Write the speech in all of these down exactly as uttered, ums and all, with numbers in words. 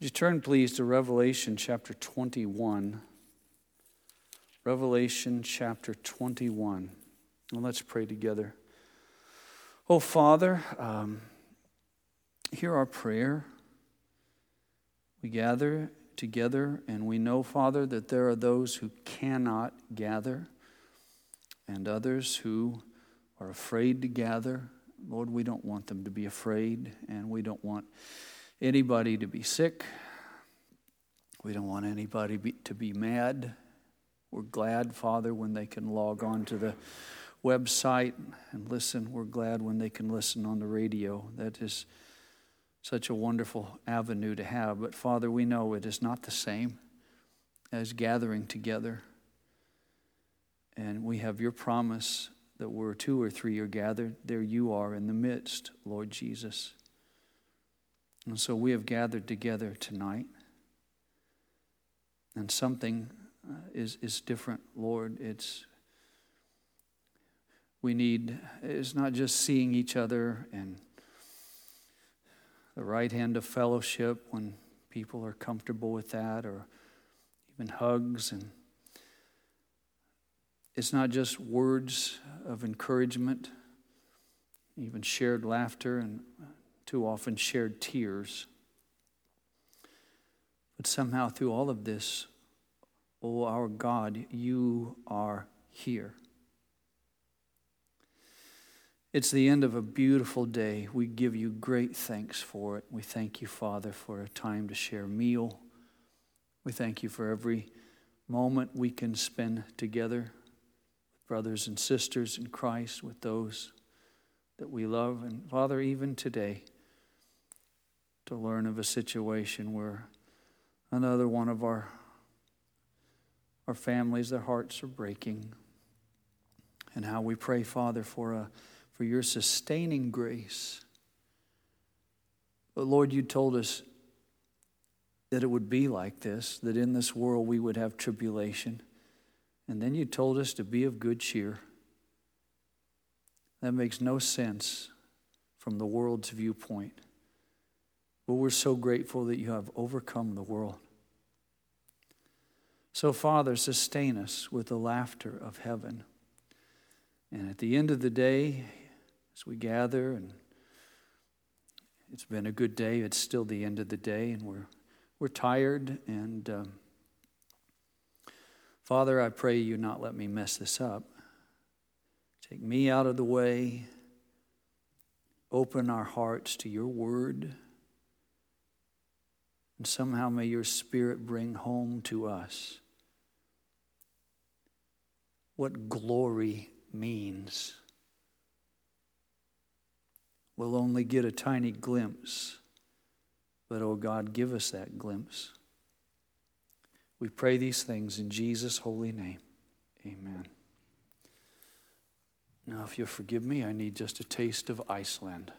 Would you turn, please, to Revelation chapter twenty-one. Revelation chapter twenty-one. And let's pray together. Oh, Father, um, hear our prayer. We gather together, and we know, Father, that there are those who cannot gather and others who are afraid to gather. Lord, we don't want them to be afraid, and we don't want anybody to be sick. We don't want anybody be, to be mad. We're glad, Father, when they can log on to the website and listen. We're glad when they can listen on the radio. That is such a wonderful avenue to have. But, Father, we know it is not the same as gathering together. And we have your promise that where two or three are gathered, there you are in the midst, Lord Jesus. And so we have gathered together tonight. And something uh, is, is different, Lord. It's we need, it's not just seeing each other and the right hand of fellowship when people are comfortable with that, or even hugs. And it's not just words of encouragement, even shared laughter, and too often shared tears. But somehow through all of this, oh, our God, you are here. It's the end of a beautiful day. We give you great thanks for it. We thank you, Father, for a time to share a meal. We thank you for every moment we can spend together with brothers and sisters in Christ, with those that we love. And Father, even today, to learn of a situation where another one of our, our families, their hearts are breaking. And how we pray, Father, for a for your sustaining grace. But Lord, you told us that it would be like this, that in this world we would have tribulation. And then you told us to be of good cheer. That makes no sense from the world's viewpoint. But we're so grateful that you have overcome the world. So, Father, sustain us with the laughter of heaven. And at the end of the day, as we gather, and it's been a good day, it's still the end of the day, and we're we're tired. And um, Father, I pray you not let me mess this up. Take me out of the way. Open our hearts to your word. And somehow may your Spirit bring home to us what glory means. We'll only get a tiny glimpse, but oh God, give us that glimpse. We pray these things in Jesus' holy name. Amen. Now, if you'll forgive me, I need just a taste of Iceland.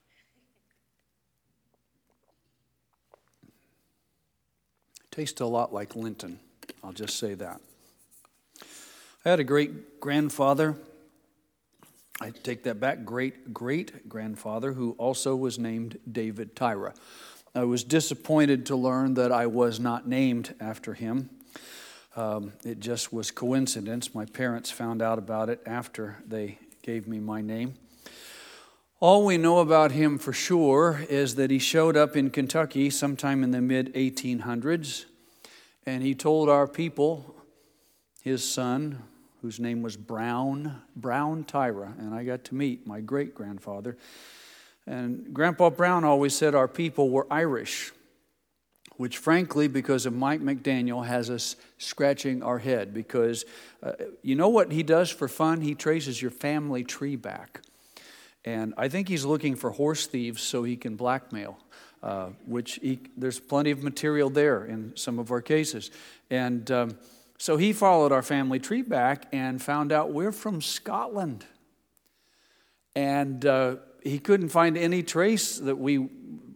Tastes a lot like Linton, I'll just say that. I had a great grandfather. I take that back, great great grandfather, who also was named David Tyra. I was disappointed to learn that I was not named after him. Um, it just was coincidence. My parents found out about it after they gave me my name. All we know about him for sure is that he showed up in Kentucky sometime in the mid eighteen hundreds, and he told our people, his son, whose name was Brown, Brown Tyra, and I got to meet my great-grandfather. And Grandpa Brown always said our people were Irish, which frankly, because of Mike McDaniel, has us scratching our head, because uh, you know what he does for fun? He traces your family tree back. And I think he's looking for horse thieves so he can blackmail, uh, which he, there's plenty of material there in some of our cases. And um, so he followed our family tree back and found out we're from Scotland. And uh, he couldn't find any trace that we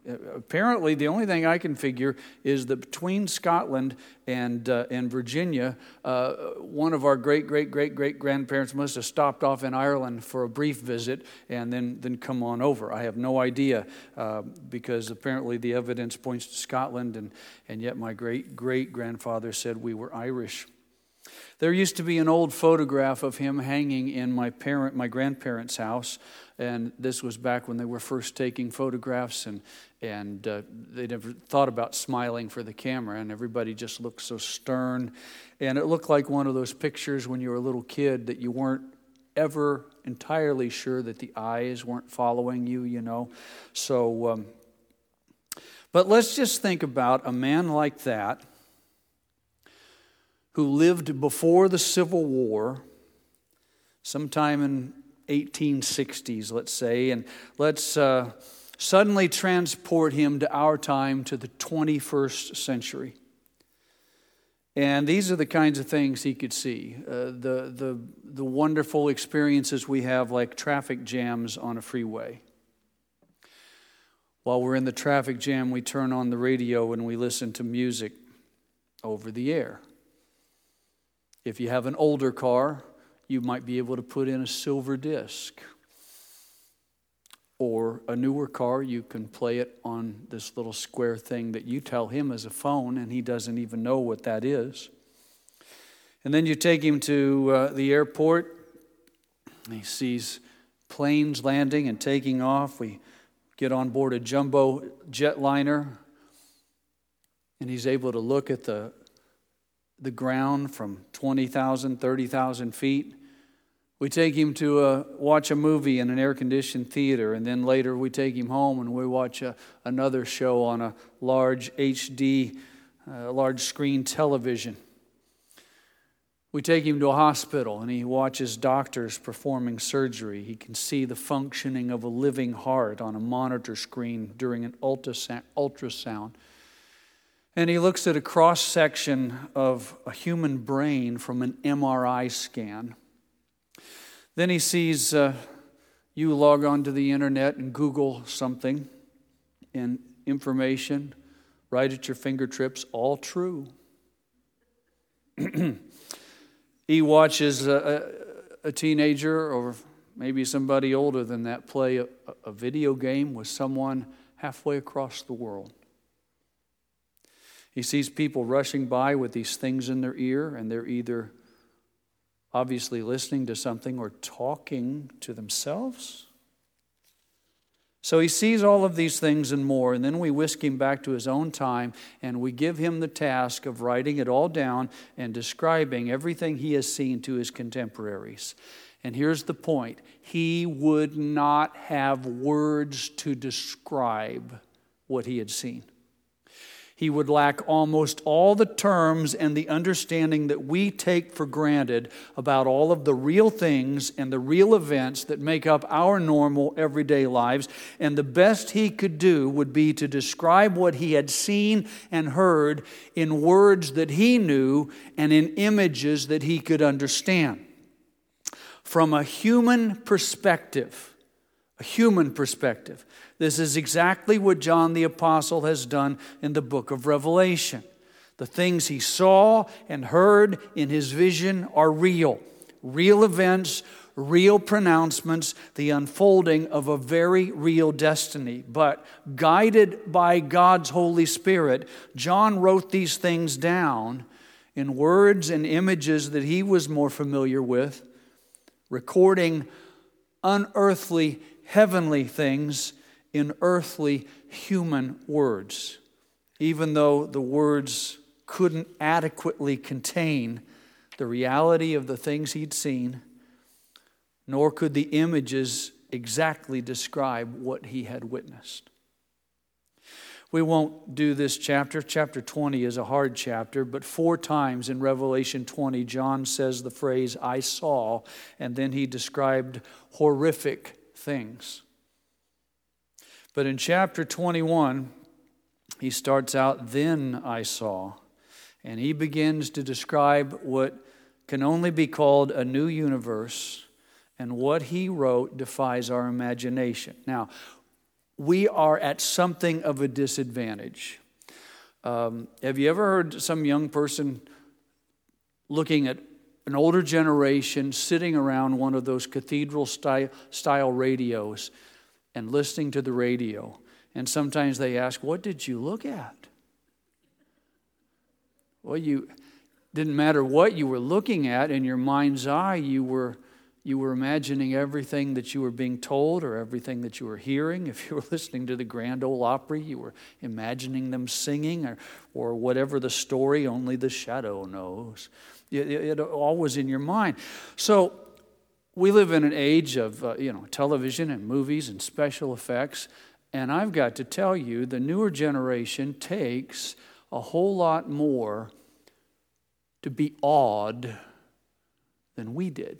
Apparently, the only thing I can figure is that between Scotland and uh, and Virginia, uh, one of our great, great, great, great grandparents must have stopped off in Ireland for a brief visit and then, then come on over. I have no idea uh, because apparently the evidence points to Scotland, and, and yet my great, great grandfather said we were Irish. There used to be an old photograph of him hanging in my parent, my grandparents' house, and this was back when they were first taking photographs, and and uh, they never thought about smiling for the camera, and everybody just looked so stern, and it looked like one of those pictures when you were a little kid that you weren't ever entirely sure that the eyes weren't following you, you know. So, um, but let's just think about a man like that, who lived before the Civil War, sometime in eighteen sixties, let's say, and let's uh, suddenly transport him to our time, to the twenty-first century. And these are the kinds of things he could see. Uh, the, the, the wonderful experiences we have, like traffic jams on a freeway. While we're in the traffic jam, we turn on the radio and we listen to music over the air. If you have an older car, you might be able to put in a silver disc. Or a newer car, you can play it on this little square thing that you tell him is a phone, and he doesn't even know what that is. And then you take him to uh, the airport. He sees planes landing and taking off. We get on board a jumbo jetliner, and he's able to look at the the ground from twenty thousand, thirty thousand feet. We take him to uh, watch a movie in an air-conditioned theater, and then later we take him home and we watch a, another show on a large H D, uh, large screen television. We take him to a hospital and he watches doctors performing surgery. He can see the functioning of a living heart on a monitor screen during an ultrasound. And he looks at a cross-section of a human brain from an M R I scan. Then he sees uh, you log onto the internet and Google something, and information right at your fingertips, all true. He watches a, a, a teenager, or maybe somebody older than that, play a, a video game with someone halfway across the world. He sees people rushing by with these things in their ear, and they're either obviously listening to something or talking to themselves. So he sees all of these things and more, and then we whisk him back to his own time, and we give him the task of writing it all down and describing everything he has seen to his contemporaries. And here's the point. He would not have words to describe what he had seen. He would lack almost all the terms and the understanding that we take for granted about all of the real things and the real events that make up our normal everyday lives. And the best he could do would be to describe what he had seen and heard in words that he knew and in images that he could understand. From a human perspective, a human perspective, this is exactly what John the Apostle has done in the book of Revelation. The things he saw and heard in his vision are real. Real events, real pronouncements, the unfolding of a very real destiny. But guided by God's Holy Spirit, John wrote these things down in words and images that he was more familiar with, recording unearthly, heavenly things in earthly human words, even though the words couldn't adequately contain the reality of the things he'd seen, nor could the images exactly describe what he had witnessed. We won't do this chapter. Chapter twenty is a hard chapter, but four times in Revelation twenty, John says the phrase, "I saw," and then he described horrific things. But in chapter twenty-one, he starts out, "Then I saw," and he begins to describe what can only be called a new universe, and what he wrote defies our imagination. Now, we are at something of a disadvantage. Um, have you ever heard some young person looking at an older generation sitting around one of those cathedral style, style radios and listening to the radio? And sometimes they ask, what did you look at? Well, you didn't matter what you were looking at. In your mind's eye, you were you were imagining everything that you were being told or everything that you were hearing. If you were listening to the Grand Ole Opry, you were imagining them singing, or, or whatever the story, only the shadow knows. It, it, it all was in your mind. So we live in an age of uh, you know television and movies and special effects, and I've got to tell you, the newer generation takes a whole lot more to be awed than we did.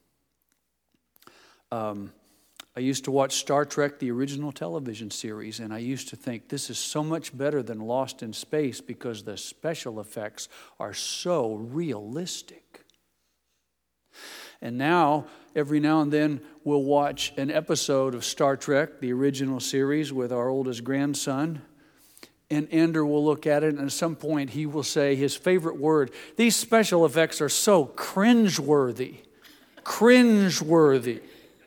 Um, I used to watch Star Trek, the original television series, and I used to think this is so much better than Lost in Space because the special effects are so realistic. And now, every now and then, we'll watch an episode of Star Trek, the original series, with our oldest grandson. And Ender will look at it, and at some point he will say his favorite word, these special effects are so cringeworthy. Cringeworthy.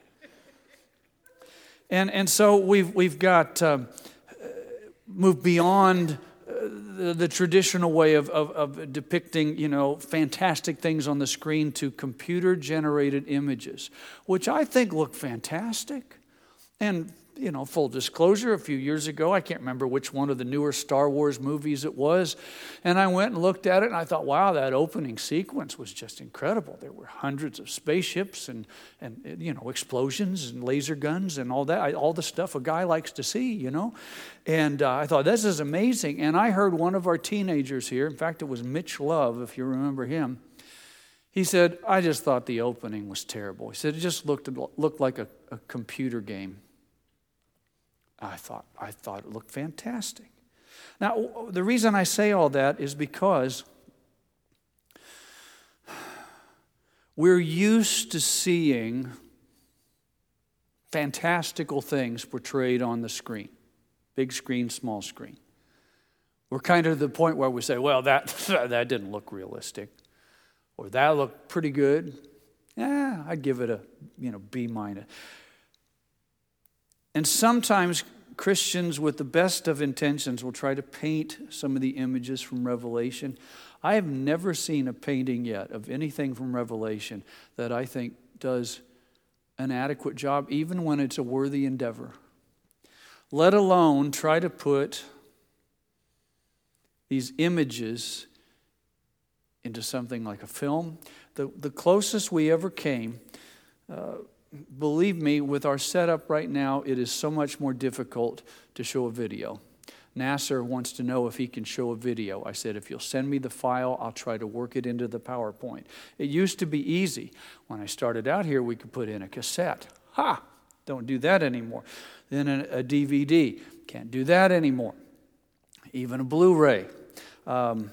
And and so we've we've got um, moved beyond uh, the, the traditional way of, of, of depicting, you know, fantastic things on the screen to computer-generated images, which I think look fantastic. And you know, full disclosure, a few years ago, I can't remember which one of the newer Star Wars movies it was, and I went and looked at it, and I thought, wow, that opening sequence was just incredible. There were hundreds of spaceships and, and you know, explosions and laser guns and all that, all the stuff a guy likes to see, you know. And uh, I thought, this is amazing. And I heard one of our teenagers here, in fact, it was Mitch Love, if you remember him, he said, I just thought the opening was terrible. He said, it just looked, looked like a, a computer game. I thought I thought it looked fantastic. Now, the reason I say all that is because we're used to seeing fantastical things portrayed on the screen, big screen, small screen. We're kind of at the point where we say, well, that that didn't look realistic, or that looked pretty good. Yeah, I'd give it a you know B minus. And sometimes Christians with the best of intentions will try to paint some of the images from Revelation. I have never seen a painting yet of anything from Revelation that I think does an adequate job, even when it's a worthy endeavor. Let alone try to put these images into something like a film. The, the closest we ever came, uh, believe me, with our setup right now, it is so much more difficult to show a video. Nasser wants to know if he can show a video. I said, if you'll send me the file, I'll try to work it into the PowerPoint. It used to be easy. When I started out here, we could put in a cassette. Ha! Don't do that anymore. Then a, a D V D. Can't do that anymore. Even a Blu-ray. Um,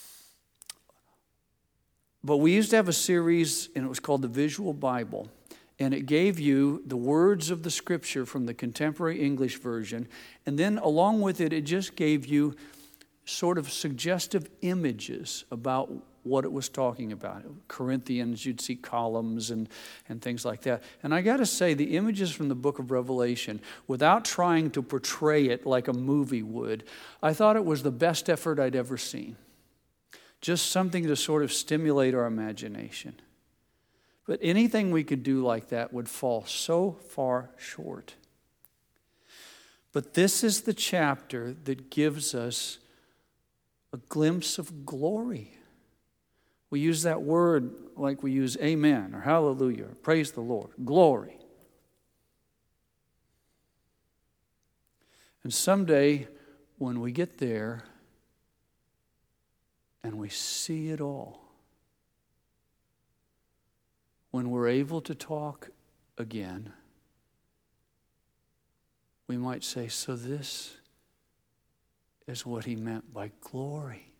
but we used to have a series, and it was called the Visual Bible. And it gave you the words of the scripture from the contemporary English version. And then along with it, it just gave you sort of suggestive images about what it was talking about. Corinthians, you'd see columns and, and things like that. And I got to say, the images from the book of Revelation, without trying to portray it like a movie would, I thought it was the best effort I'd ever seen. Just something to sort of stimulate our imagination. But anything we could do like that would fall so far short. But this is the chapter that gives us a glimpse of glory. We use that word like we use amen or hallelujah or praise the Lord. Glory. And someday when we get there and we see it all, when we're able to talk again, we might say, so this is what he meant by glory.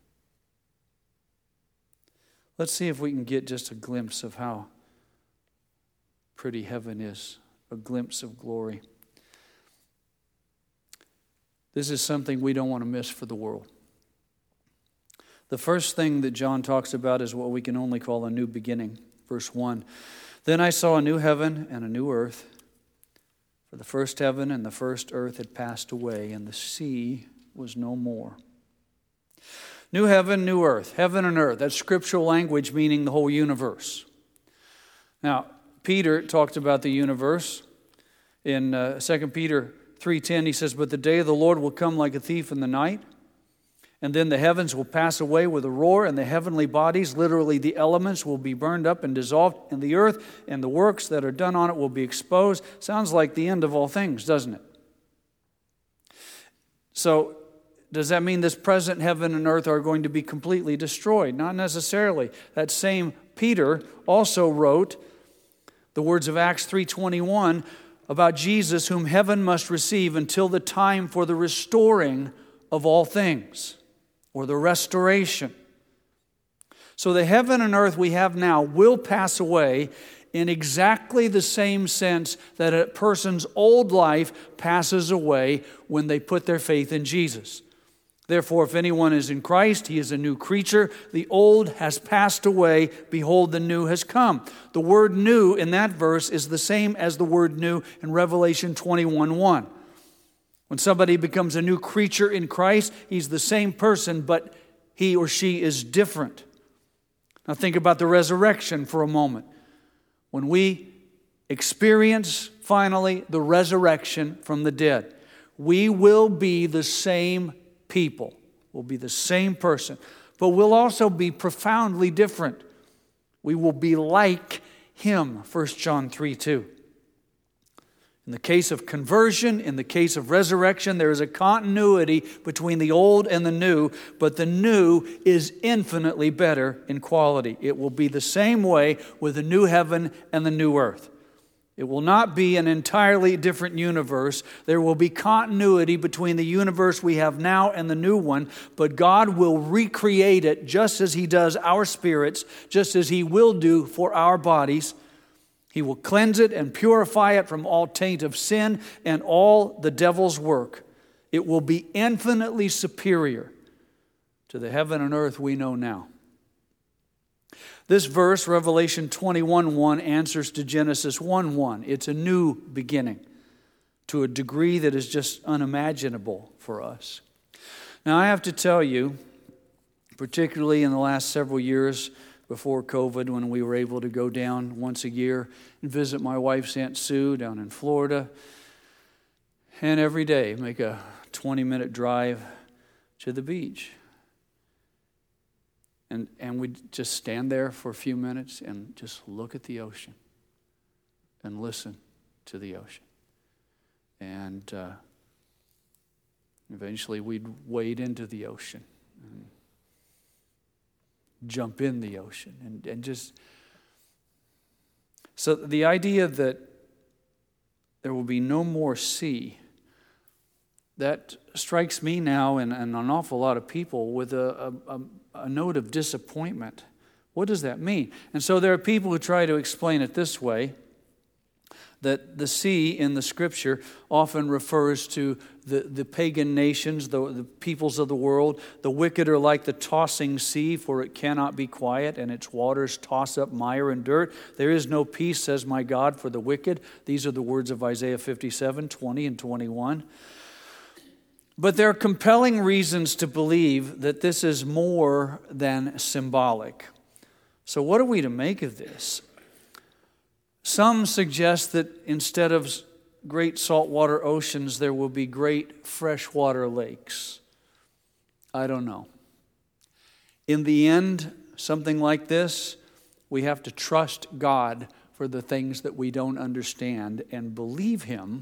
Let's see if we can get just a glimpse of how pretty heaven is, a glimpse of glory. This is something we don't want to miss for the world. The first thing that John talks about is what we can only call a new beginning. Verse one, then I saw a new heaven and a new earth. For the first heaven and the first earth had passed away, and the sea was no more. New heaven, new earth. Heaven and earth. That's scriptural language meaning the whole universe. Now, Peter talked about the universe. In uh, Second Peter three ten, he says, but the day of the Lord will come like a thief in the night. And then the heavens will pass away with a roar, and the heavenly bodies, literally the elements, will be burned up and dissolved, and the earth and the works that are done on it will be exposed. Sounds like the end of all things, doesn't it? So, does that mean this present heaven and earth are going to be completely destroyed? Not necessarily. That same Peter also wrote the words of Acts three twenty-one about Jesus, whom heaven must receive until the time for the restoring of all things, or the restoration. So the heaven and earth we have now will pass away in exactly the same sense that a person's old life passes away when they put their faith in Jesus. Therefore, if anyone is in Christ, he is a new creature. The old has passed away. Behold, the new has come. The word new in that verse is the same as the word new in Revelation twenty-one one. When somebody becomes a new creature in Christ, he's the same person, but he or she is different. Now think about the resurrection for a moment. When we experience finally the resurrection from the dead, we will be the same people. We'll be the same person, but we'll also be profoundly different. We will be like Him, First John three two. In the case of conversion, in the case of resurrection, there is a continuity between the old and the new, but the new is infinitely better in quality. It will be the same way with the new heaven and the new earth. It will not be an entirely different universe. There will be continuity between the universe we have now and the new one, but God will recreate it just as He does our spirits, just as He will do for our bodies. He will cleanse it and purify it from all taint of sin and all the devil's work. It will be infinitely superior to the heaven and earth we know now. This verse, Revelation twenty-one one, answers to Genesis one one. It's a new beginning to a degree that is just unimaginable for us. Now, I have to tell you, particularly in the last several years, before COVID, when we were able to go down once a year and visit my wife's Aunt Sue down in Florida. And every day make a twenty-minute drive to the beach. And, and we'd just stand there for a few minutes and just look at the ocean and listen to the ocean. And uh, eventually we'd wade into the ocean and jump in the ocean and, and just so the idea that there will be no more sea, that strikes me now and, and an awful lot of people with a, a, a note of disappointment. What does that mean? And so there are people who try to explain it this way, that the sea in the Scripture often refers to the, the pagan nations, the, the peoples of the world. The wicked are like the tossing sea, for it cannot be quiet, and its waters toss up mire and dirt. There is no peace, says my God, for the wicked. These are the words of Isaiah fifty-seven, twenty and twenty-one. But there are compelling reasons to believe that this is more than symbolic. So what are we to make of this? Some suggest that instead of great saltwater oceans, there will be great freshwater lakes. I don't know. In the end, something like this, we have to trust God for the things that we don't understand and believe Him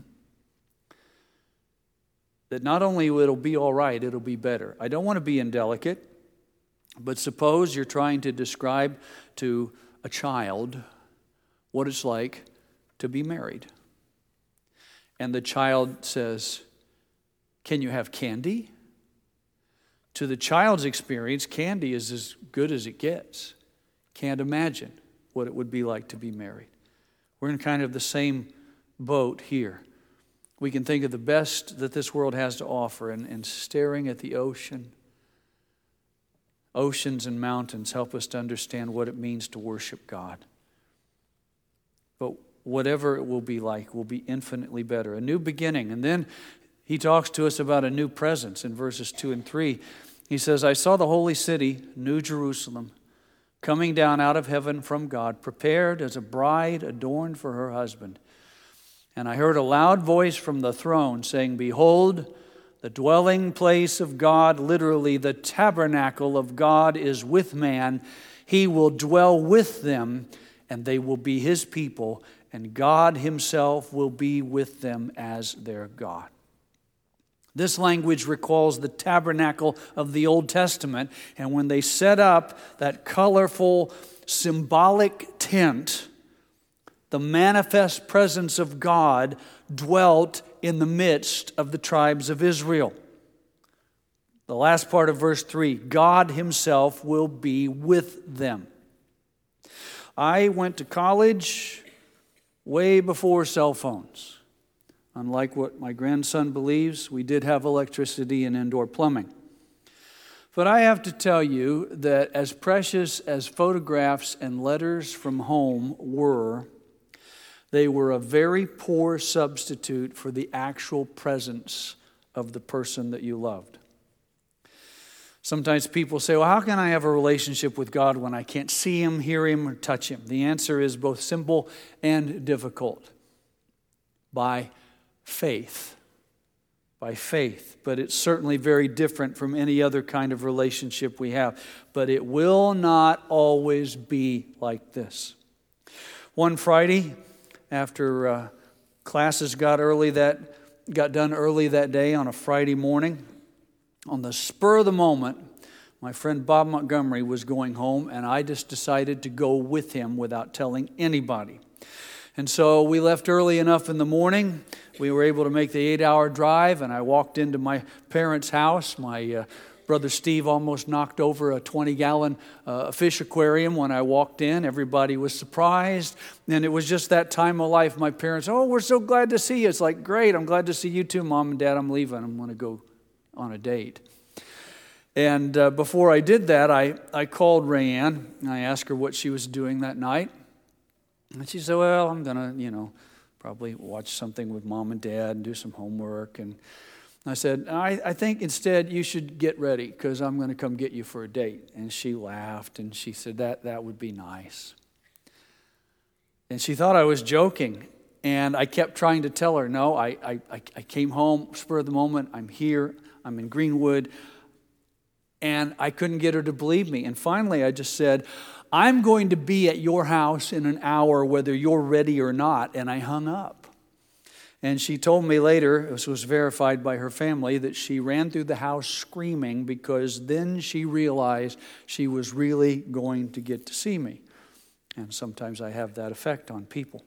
that not only it'll be all right, it'll be better. I don't want to be indelicate, but suppose you're trying to describe to a child what it's like to be married. And the child says, "Can you have candy?" To the child's experience, candy is as good as it gets. Can't imagine what it would be like to be married. We're in kind of the same boat here. We can think of the best that this world has to offer, and, and staring at the ocean. Oceans and mountains help us to understand what it means to worship God. But whatever it will be like will be infinitely better. A new beginning. And then he talks to us about a new presence in verses two and three. He says, I saw the holy city, New Jerusalem, coming down out of heaven from God, prepared as a bride adorned for her husband. And I heard a loud voice from the throne saying, Behold, the dwelling place of God, literally the tabernacle of God, is with man. He will dwell with them, and they will be his people, and God himself will be with them as their God. This language recalls the tabernacle of the Old Testament, and when they set up that colorful, symbolic tent, the manifest presence of God dwelt in the midst of the tribes of Israel. The last part of verse three, God himself will be with them. I went to college way before cell phones. Unlike what my grandson believes, we did have electricity and indoor plumbing. But I have to tell you that as precious as photographs and letters from home were, they were a very poor substitute for the actual presence of the person that you loved. Sometimes people say, well, how can I have a relationship with God when I can't see him, hear him, or touch him? The answer is both simple and difficult. By faith. By faith. But it's certainly very different from any other kind of relationship we have. But it will not always be like this. One Friday, after uh, classes got early that got done early that day on a Friday morning, on the spur of the moment, my friend Bob Montgomery was going home, and I just decided to go with him without telling anybody. And so we left early enough in the morning. We were able to make the eight-hour drive, and I walked into my parents' house. My uh, brother Steve almost knocked over a twenty-gallon uh, fish aquarium when I walked in. Everybody was surprised, and it was just that time of life. My parents, oh, we're so glad to see you. It's like, great, I'm glad to see you too, Mom and Dad. I'm leaving. I'm going to go on a date. And uh, before I did that, I, I called Rayanne, and I asked her what she was doing that night. And she said, well, I'm going to, you know, probably watch something with Mom and Dad and do some homework. And I said, I, I think instead you should get ready because I'm going to come get you for a date. And she laughed, and she said, that, that would be nice. And she thought I was joking. And I kept trying to tell her, no, I, I, I came home, spur of the moment, I'm here, I'm in Greenwood. And I couldn't get her to believe me. And finally I just said, I'm going to be at your house in an hour whether you're ready or not. And I hung up. And she told me later, this was verified by her family, that she ran through the house screaming because then she realized she was really going to get to see me. And sometimes I have that effect on people.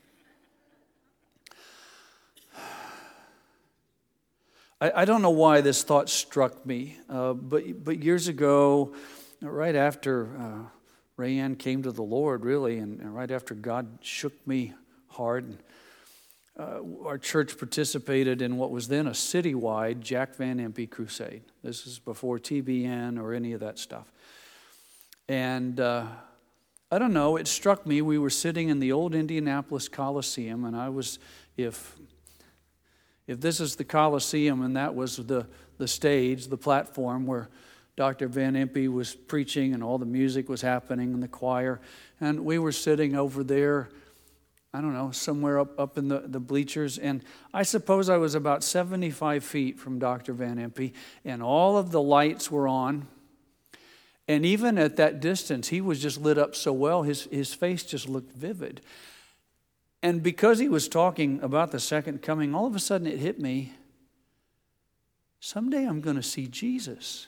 I don't know why this thought struck me, uh, but but years ago, right after uh, Rayanne came to the Lord, really, and, and right after God shook me hard, and, uh, our church participated in what was then a citywide Jack Van Impe crusade. This is before T B N or any of that stuff. And uh, I don't know, it struck me, we were sitting in the old Indianapolis Coliseum, and I was, if... If this is the Coliseum and that was the, the stage, the platform where Doctor Van Impe was preaching and all the music was happening and the choir, and we were sitting over there, I don't know, somewhere up, up in the, the bleachers, and I suppose I was about seventy-five feet from Doctor Van Impe, and all of the lights were on, and even at that distance, he was just lit up so well, his, his face just looked vivid. And because he was talking about the second coming, all of a sudden it hit me, someday I'm going to see Jesus.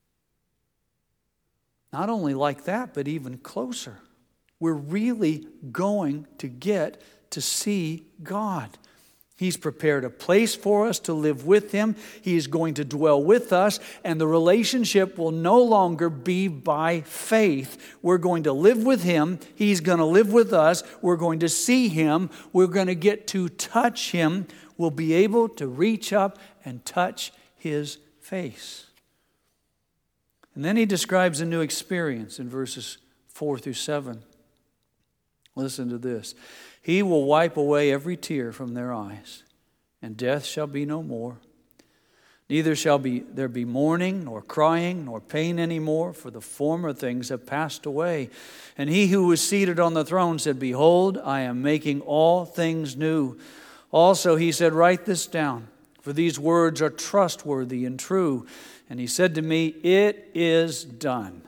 Not only like that, but even closer. We're really going to get to see God. He's prepared a place for us to live with him. He is going to dwell with us, and the relationship will no longer be by faith. We're going to live with him. He's going to live with us. We're going to see him. We're going to get to touch him. will be able to reach up and touch his face. And then he describes a new experience in verses four through seven. Listen to this. He will wipe away every tear from their eyes, and death shall be no more. Neither shall be there be mourning, nor crying, nor pain any more, for the former things have passed away. And he who was seated on the throne said, Behold, I am making all things new. Also he said, Write this down, for these words are trustworthy and true. And he said to me, It is done.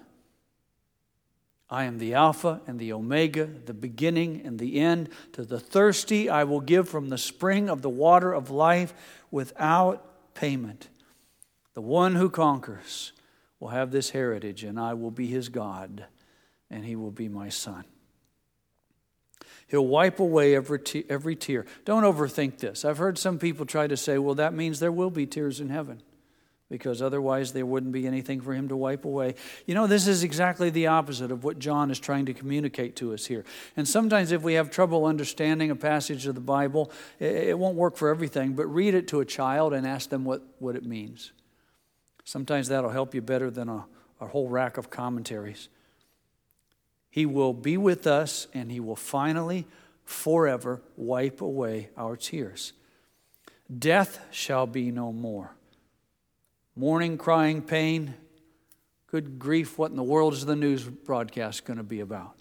I am the Alpha and the Omega, the beginning and the end. To the thirsty I will give from the spring of the water of life without payment. The one who conquers will have this heritage, and I will be his God, and he will be my son. He'll wipe away every, te- every tear. Don't overthink this. I've heard some people try to say, well, that means there will be tears in heaven, because otherwise there wouldn't be anything for him to wipe away. You know, this is exactly the opposite of what John is trying to communicate to us here. And sometimes if we have trouble understanding a passage of the Bible, it, it won't work for everything, but read it to a child and ask them what, what it means. Sometimes that'll help you better than a, a whole rack of commentaries. He will be with us, and he will finally, forever, wipe away our tears. Death shall be no more. Mourning, crying, pain. Good grief, what in the world is the news broadcast going to be about?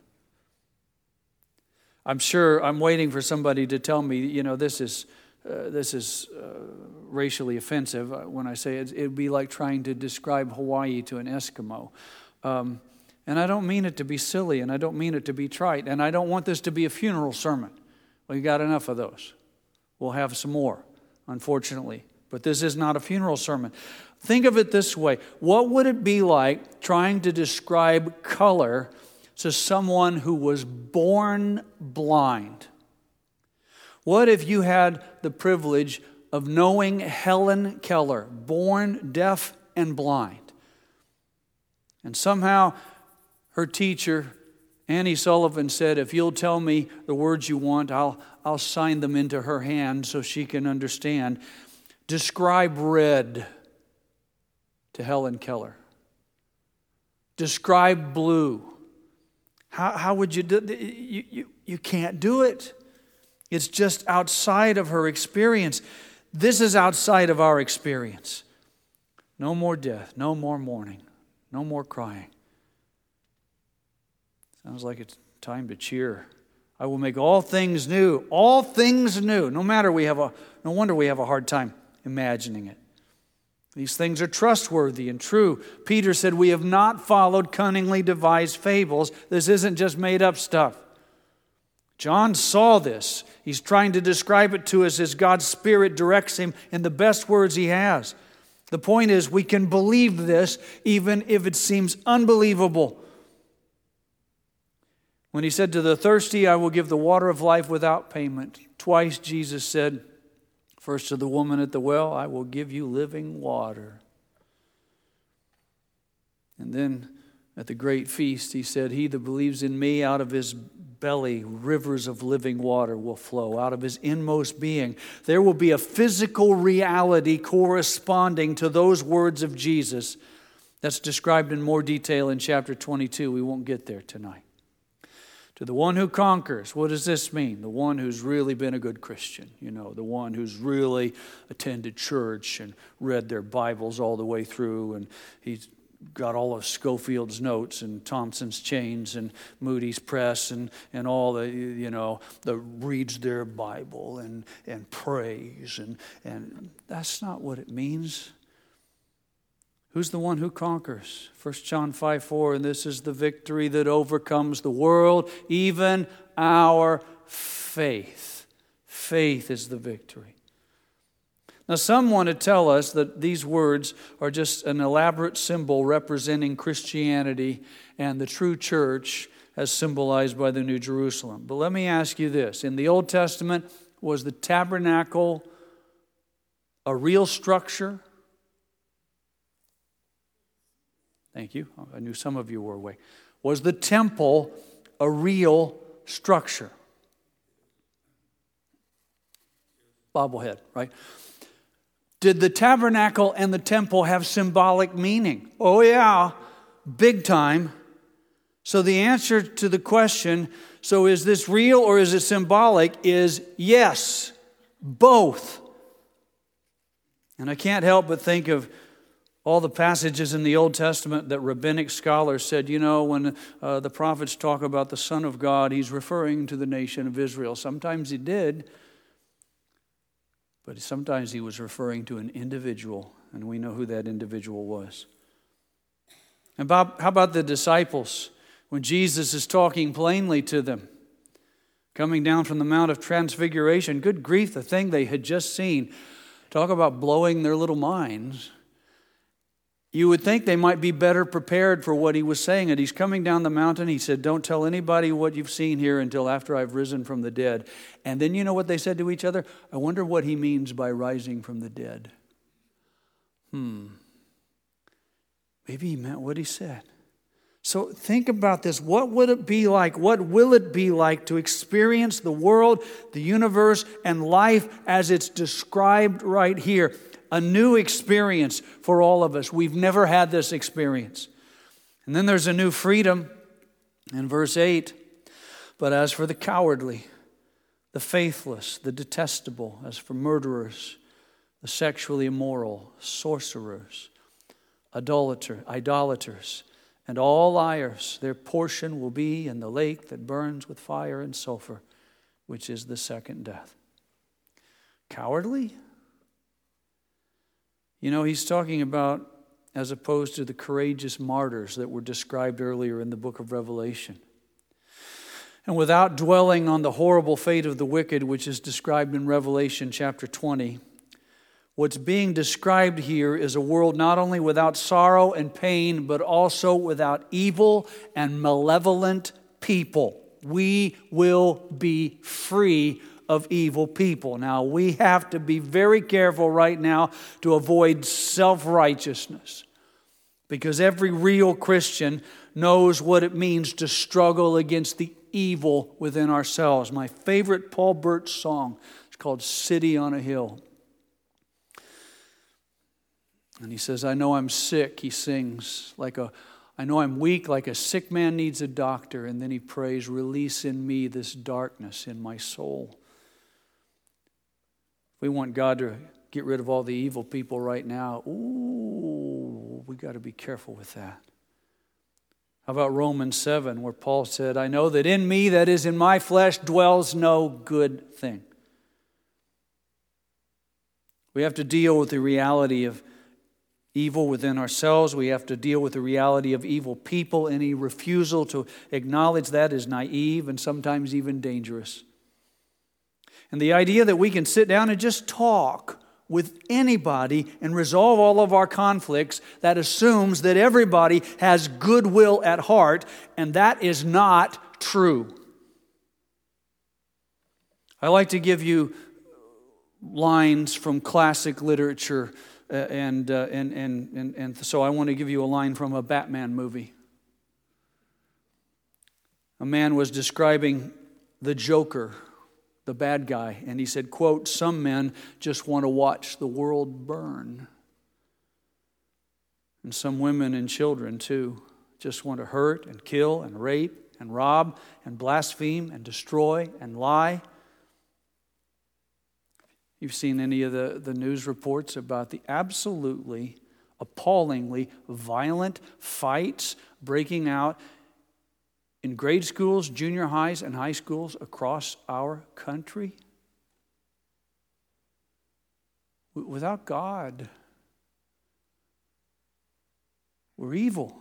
I'm sure I'm waiting for somebody to tell me, you know, this is uh, this is uh, racially offensive when I say it. It would be like trying to describe Hawaii to an Eskimo. Um, and I don't mean it to be silly, and I don't mean it to be trite, and I don't want this to be a funeral sermon. We got enough of those. We'll have some more, unfortunately. But this is not a funeral sermon. Think of it this way. What would it be like trying to describe color to someone who was born blind? What if you had the privilege of knowing Helen Keller, born deaf and blind? And somehow her teacher, Annie Sullivan, said, if you'll tell me the words you want, I'll, I'll sign them into her hand so she can understand. Describe red to Helen Keller. Describe blue. How, how would you do it? You, you, you can't do it. It's just outside of her experience. This is outside of our experience. No more death, no more mourning, no more crying. Sounds like it's time to cheer. I will make all things new, all things new. No matter we have a, no wonder we have a hard time imagining it. These things are trustworthy and true. Peter said, we have not followed cunningly devised fables. This isn't just made up stuff. John saw this. He's trying to describe it to us as God's Spirit directs him in the best words he has. The point is, we can believe this even if it seems unbelievable. When he said to the thirsty, I will give the water of life without payment. Twice Jesus said, first to the woman at the well, I will give you living water. And then at the great feast, he said, he that believes in me, out of his belly, rivers of living water will flow. Out of his inmost being, there will be a physical reality corresponding to those words of Jesus. That's described in more detail in chapter twenty-two. We won't get there tonight. To the one who conquers, what does this mean? The one who's really been a good Christian, you know, the one who's really attended church and read their Bibles all the way through, and he's got all of Schofield's notes and Thompson's Chains and Moody's Press and, and all the, you know, the reads their Bible and, and prays, and, and that's not what it means. Who's the one who conquers? First John five four, and this is the victory that overcomes the world, even our faith. Faith is the victory. Now, some want to tell us that these words are just an elaborate symbol representing Christianity and the true church as symbolized by the New Jerusalem. But let me ask you this. In the Old Testament, was the tabernacle a real structure? Thank you. I knew some of you were awake. Was the temple a real structure? bobblehead, right? Did the tabernacle and the temple have symbolic meaning? Oh yeah, big time. So the answer to the question, so is this real or is it symbolic, is yes, both. And I can't help but think of all the passages in the Old Testament that rabbinic scholars said, you know, when uh, the prophets talk about the Son of God, he's referring to the nation of Israel. Sometimes he did, but sometimes he was referring to an individual, and we know who that individual was. And Bob, how about the disciples? When Jesus is talking plainly to them, coming down from the Mount of Transfiguration, good grief, the thing they had just seen. Talk about blowing their little minds. You would think they might be better prepared for what he was saying. And he's coming down the mountain. He said, don't tell anybody what you've seen here until after I've risen from the dead. And then you know what they said to each other? I wonder what he means by rising from the dead. Hmm. Maybe he meant what he said. So think about this. What would it be like? What will it be like to experience the world, the universe, and life as it's described right here? A new experience for all of us. We've never had this experience. And then there's a new freedom in verse eight. But as for the cowardly, the faithless, the detestable, as for murderers, the sexually immoral, sorcerers, idolater, idolaters, and all liars, their portion will be in the lake that burns with fire and sulfur, which is the second death. Cowardly? You know, he's talking about as opposed to the courageous martyrs that were described earlier in the book of Revelation. And without dwelling on the horrible fate of the wicked, which is described in Revelation chapter twenty, what's being described here is a world not only without sorrow and pain, but also without evil and malevolent people. We will be free of evil people. Now, we have to be very careful right now to avoid self-righteousness, because every real Christian knows what it means to struggle against the evil within ourselves. My favorite Paul Birch song is called City on a Hill. And he says, I know I'm sick, he sings, like a, I know I'm weak, like a sick man needs a doctor. And then he prays, release in me this darkness in my soul. We want God to get rid of all the evil people right now. Ooh, we got to be careful with that. How about Romans seven, where Paul said, I know that in me, that is in my flesh, dwells no good thing. We have to deal with the reality of evil within ourselves. We have to deal with the reality of evil people. Any refusal to acknowledge that is naive and sometimes even dangerous. And the idea that we can sit down and just talk with anybody and resolve all of our conflicts, that assumes that everybody has goodwill at heart, and that is not true. I like to give you lines from classic literature, uh, and, uh, and, and, and, and so I want to give you a line from a Batman movie. A man was describing the Joker, the bad guy, and he said, quote, some men just want to watch the world burn. And some women and children, too, just want to hurt and kill and rape and rob and blaspheme and destroy and lie. You've seen any of the, the news reports about the absolutely, appallingly violent fights breaking out in grade schools, junior highs, and high schools across our country? Without God, we're evil.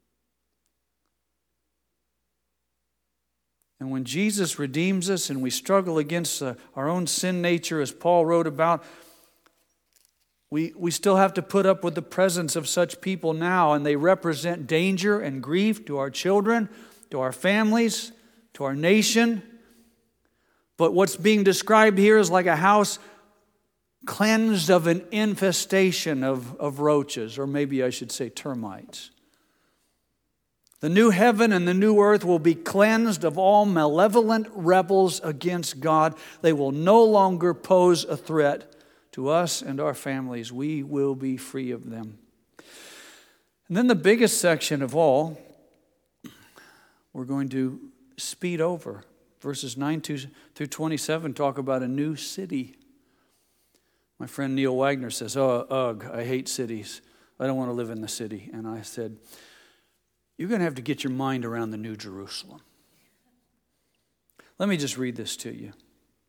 And when Jesus redeems us and we struggle against uh, our own sin nature, as Paul wrote about, we, we still have to put up with the presence of such people now, and they represent danger and grief to our children, to our families, to our nation. But what's being described here is like a house cleansed of an infestation of, of roaches, or maybe I should say termites. The new heaven and the new earth will be cleansed of all malevolent rebels against God. They will no longer pose a threat to us and our families. We will be free of them. And then the biggest section of all, we're going to speed over. Verses nine through twenty-seven talk about a new city. My friend Neil Wagner says, oh, ugh, I hate cities. I don't want to live in the city. And I said, you're going to have to get your mind around the New Jerusalem. Let me just read this to you.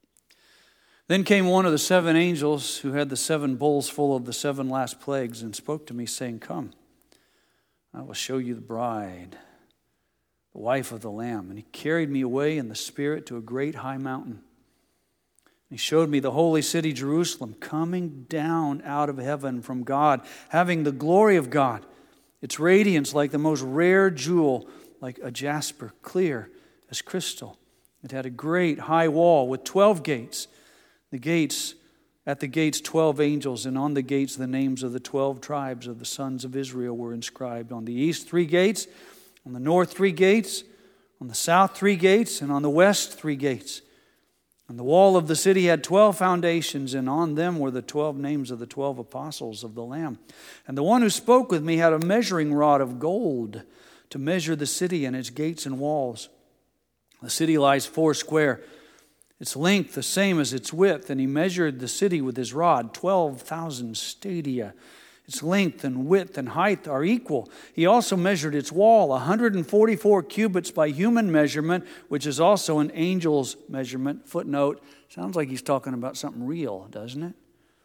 Then came one of the seven angels who had the seven bowls full of the seven last plagues and spoke to me, saying, come, I will show you the bride, the wife of the Lamb. And he carried me away in the Spirit to a great high mountain. He showed me the holy city, Jerusalem, coming down out of heaven from God, having the glory of God. Its radiance like the most rare jewel, like a jasper, clear as crystal. It had a great high wall with twelve gates. The gates, at the gates, twelve angels, and on the gates the names of the twelve tribes of the sons of Israel were inscribed. On the east, three gates. On the north, three gates. On the south, three gates. And on the west, three gates. And the wall of the city had twelve foundations, and on them were the twelve names of the twelve apostles of the Lamb. And the one who spoke with me had a measuring rod of gold to measure the city and its gates and walls. The city lies four square, its length the same as its width, and he measured the city with his rod, twelve thousand stadia. Its length and width and height are equal. He also measured its wall, one hundred forty-four cubits by human measurement, which is also an angel's measurement. Footnote, sounds like he's talking about something real, doesn't it?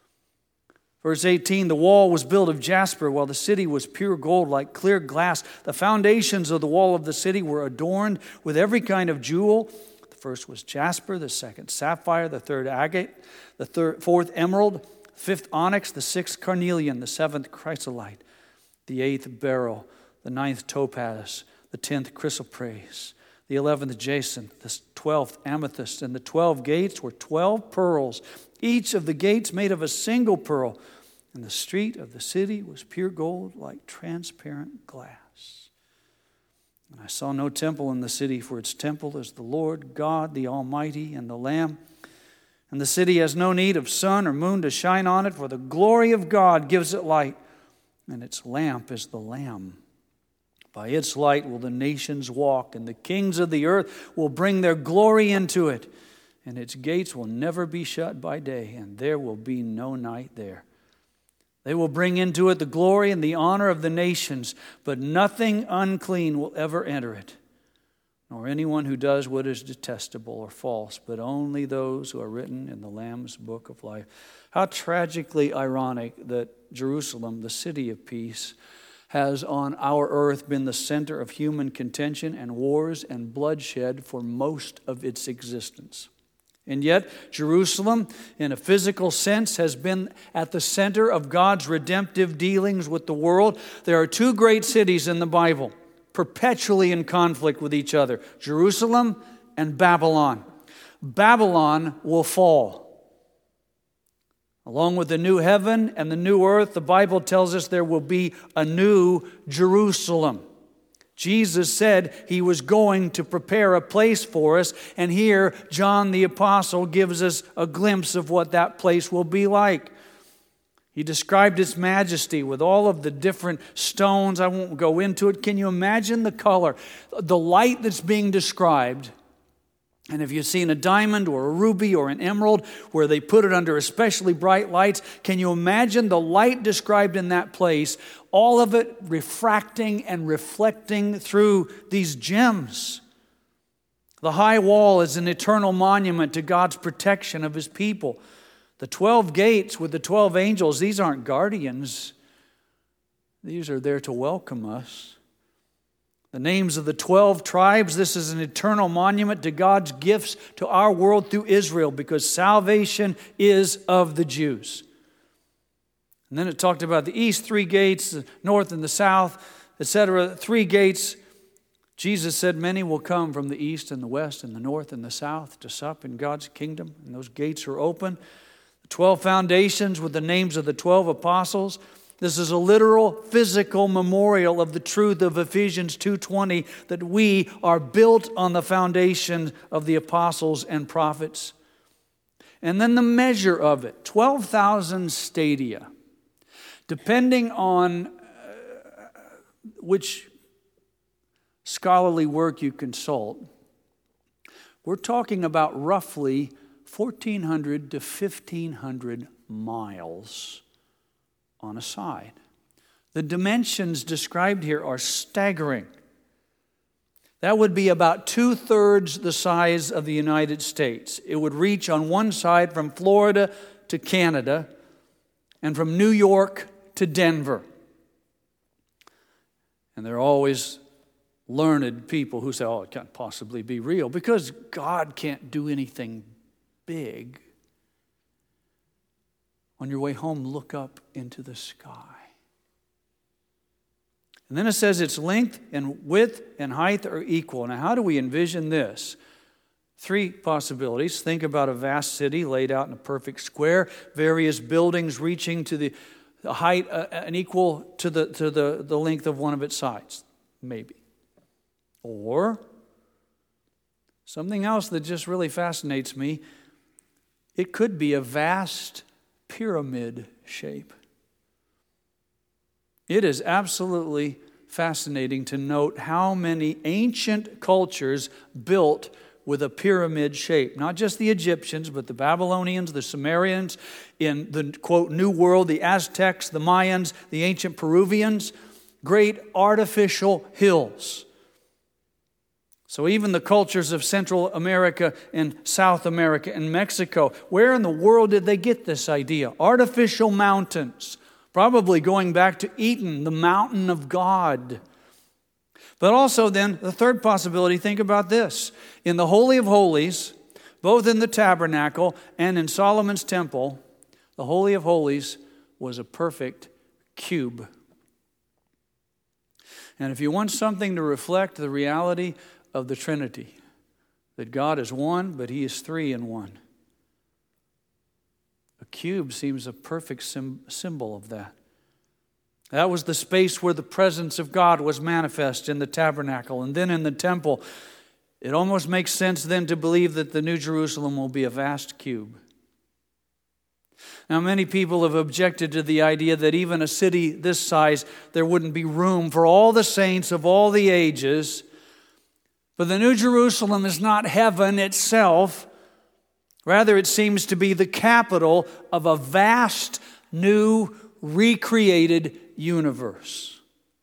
Verse eighteen, the wall was built of jasper, while the city was pure gold, like clear glass. The foundations of the wall of the city were adorned with every kind of jewel. The first was jasper, the second sapphire, the third agate, the third, fourth emerald, fifth onyx, the sixth carnelian, the seventh chrysolite, the eighth beryl, the ninth topaz, the tenth chrysoprase, the eleventh jacinth, the twelfth amethyst, and the twelve gates were twelve pearls, each of the gates made of a single pearl. And the street of the city was pure gold, like transparent glass. And I saw no temple in the city, for its temple is the Lord God, the Almighty, and the Lamb. And the city has no need of sun or moon to shine on it, for the glory of God gives it light, and its lamp is the Lamb. By its light will the nations walk, and the kings of the earth will bring their glory into it. And its gates will never be shut by day, and there will be no night there. They will bring into it the glory and the honor of the nations, but nothing unclean will ever enter it, nor anyone who does what is detestable or false, but only those who are written in the Lamb's book of life. How tragically ironic that Jerusalem, the city of peace, has on our earth been the center of human contention and wars and bloodshed for most of its existence. And yet, Jerusalem, in a physical sense, has been at the center of God's redemptive dealings with the world. There are two great cities in the Bible, perpetually in conflict with each other, Jerusalem and Babylon. Babylon will fall. Along with the new heaven and the new earth, the Bible tells us there will be a new Jerusalem. Jesus said he was going to prepare a place for us, and here John the Apostle gives us a glimpse of what that place will be like. He described its majesty with all of the different stones. I won't go into it. Can you imagine the color? The light that's being described. And if you've seen a diamond or a ruby or an emerald where they put it under especially bright lights, can you imagine the light described in that place, all of it refracting and reflecting through these gems? The high wall is an eternal monument to God's protection of his people. The twelve gates with the twelve angels, these aren't guardians. These are there to welcome us. The names of the twelve tribes, this is an eternal monument to God's gifts to our world through Israel, because salvation is of the Jews. And then it talked about the east, three gates, the north and the south, et cetera. Three gates. Jesus said many will come from the east and the west and the north and the south to sup in God's kingdom. And those gates are open. The twelve foundations with the names of the twelve apostles. This is a literal, physical memorial of the truth of Ephesians two twenty, that we are built on the foundation of the apostles and prophets. And then the measure of it, twelve thousand stadia. Depending on uh, which scholarly work you consult, we're talking about roughly fourteen hundred to fifteen hundred miles on a side. The dimensions described here are staggering. That would be about two-thirds the size of the United States. It would reach on one side from Florida to Canada and from New York to Denver. And there are always learned people who say, oh, it can't possibly be real, because God can't do anything big. On your way home, look up into the sky. And then it says its length and width and height are equal. Now, how do we envision this? Three possibilities. Think about a vast city laid out in a perfect square, various buildings reaching to the height uh, and equal to the to the, the length of one of its sides, maybe. Or something else that just really fascinates me, it could be a vast pyramid shape. It is absolutely fascinating to note how many ancient cultures built with a pyramid shape. Not just the Egyptians, but the Babylonians, the Sumerians, in the, quote, New World, the Aztecs, the Mayans, the ancient Peruvians, great artificial hills. So even the cultures of Central America and South America and Mexico, where in the world did they get this idea? Artificial mountains, probably going back to Eden, the mountain of God. But also then, the third possibility, think about this. In the Holy of Holies, both in the tabernacle and in Solomon's temple, the Holy of Holies was a perfect cube. And if you want something to reflect the reality of the Trinity, that God is one, but He is three in one, a cube seems a perfect sim- symbol of that. That was the space where the presence of God was manifest in the tabernacle. And then in the temple, it almost makes sense then to believe that the New Jerusalem will be a vast cube. Now, many people have objected to the idea that even a city this size, there wouldn't be room for all the saints of all the ages. But the New Jerusalem is not heaven itself. Rather, it seems to be the capital of a vast, new, recreated universe.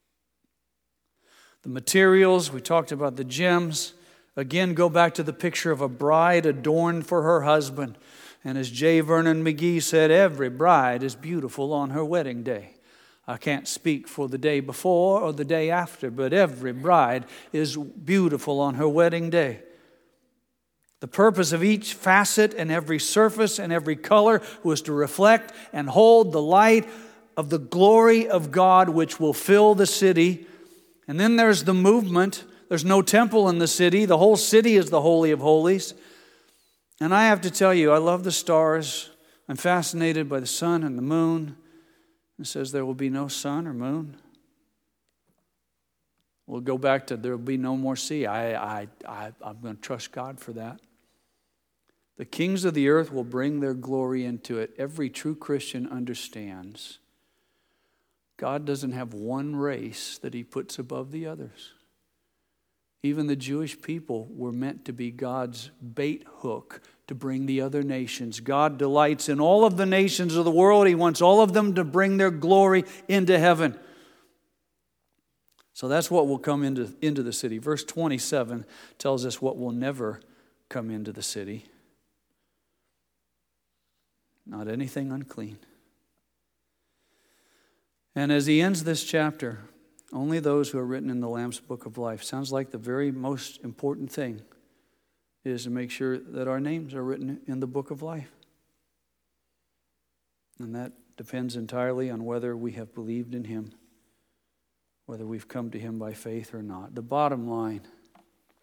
The materials, we talked about the gems. Again, go back to the picture of a bride adorned for her husband. And as J. Vernon McGee said, every bride is beautiful on her wedding day. I can't speak for the day before or the day after, but every bride is beautiful on her wedding day. The purpose of each facet and every surface and every color was to reflect and hold the light of the glory of God, which will fill the city. And then there's the movement. There's no temple in the city. The whole city is the Holy of Holies. And I have to tell you, I love the stars. I'm fascinated by the sun and the moon. It says there will be no sun or moon. We'll go back to there will be no more sea. I, I, I, I'm going to trust God for that. The kings of the earth will bring their glory into it. Every true Christian understands God doesn't have one race that He puts above the others. Even the Jewish people were meant to be God's bait hook to bring the other nations. God delights in all of the nations of the world. He wants all of them to bring their glory into heaven. So that's what will come into, into the city. Verse twenty-seven tells us what will never come into the city. Not anything unclean. And as he ends this chapter, only those who are written in the Lamb's Book of Life. Sounds like the very most important thing is to make sure that our names are written in the Book of Life. And that depends entirely on whether we have believed in Him, whether we've come to Him by faith or not. The bottom line,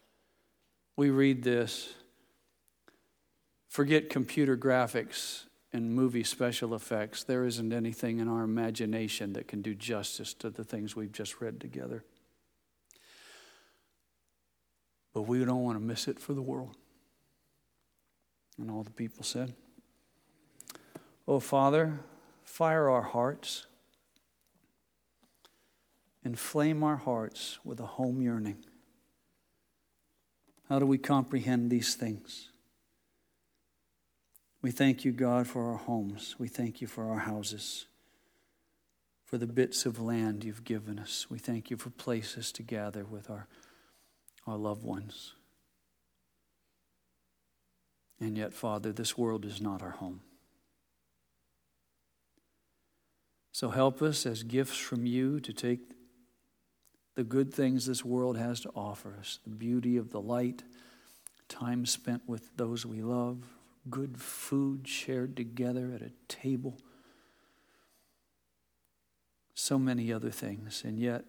we read this, forget computer graphics and movie special effects. There isn't anything in our imagination that can do justice to the things we've just read together. But we don't want to miss it for the world. And all the people said, "Oh, Father, fire our hearts. Inflame our hearts with a home yearning." How do we comprehend these things? We thank you, God, for our homes. We thank you for our houses, for the bits of land you've given us. We thank you for places to gather with our, our loved ones. And yet, Father, this world is not our home. So help us as gifts from you to take the good things this world has to offer us, the beauty of the light, time spent with those we love, good food shared together at a table, so many other things. And yet,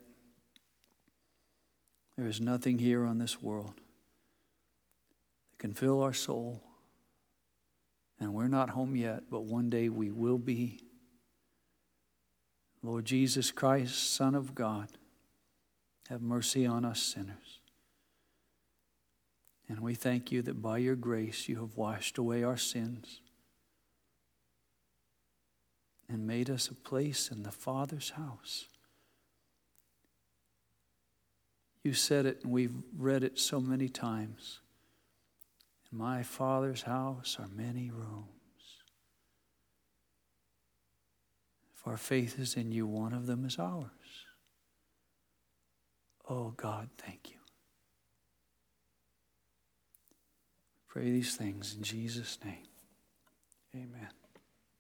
there is nothing here on this world that can fill our soul. And we're not home yet, but one day we will be. Lord Jesus Christ, Son of God, have mercy on us sinners. And we thank you that by your grace you have washed away our sins and made us a place in the Father's house. You said it, and we've read it so many times. In my Father's house are many rooms. If our faith is in you, one of them is ours. Oh, God, thank you. Pray these things in Jesus' name. Amen.